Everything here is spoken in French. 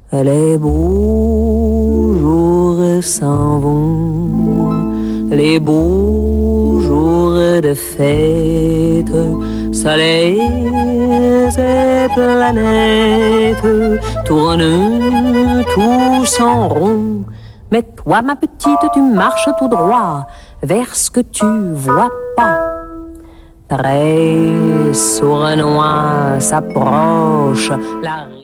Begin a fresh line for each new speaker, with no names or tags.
Les beaux jours s'en vont, les beaux jours de fête, soleil et planètes tournent tous en rond. Mais toi, ma petite, tu marches tout droit vers ce que tu vois pas. Très sournois s'approche la